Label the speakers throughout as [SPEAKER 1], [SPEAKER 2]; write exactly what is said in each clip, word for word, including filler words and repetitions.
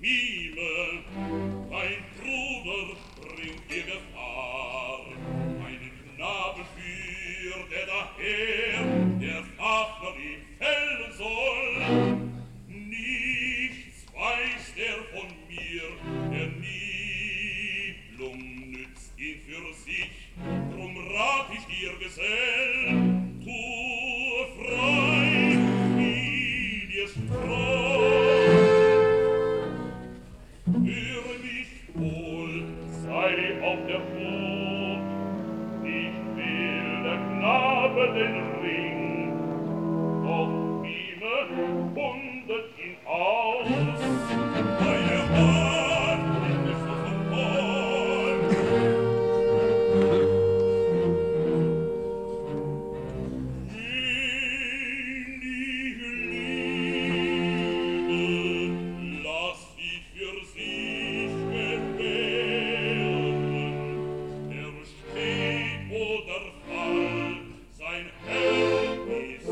[SPEAKER 1] Mime, mein Bruder bringt dir Gefahr. Einen Knaben führt er daher, der Fafner ihn fällen soll. Nichts weiß er von mir, der Niblung nützt ihn für sich. Drum rat ich dir, Gesell, tue frei, wie dir's treu. Höre mich wohl, sei auf der Flut, nicht will der Knabe den Ring, doch Mime bundet ihn aus, weil er hat ihn besoffen voll. Wenige Liebe, lass sie für sich gewähren, er steht oder Fall, sein Herr ist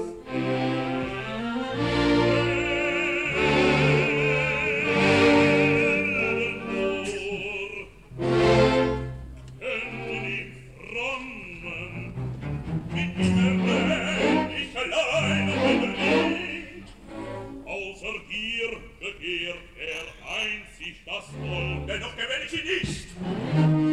[SPEAKER 1] außer dir begehrt er einzig das Wohl. Dennoch gewähl ich ihn nicht.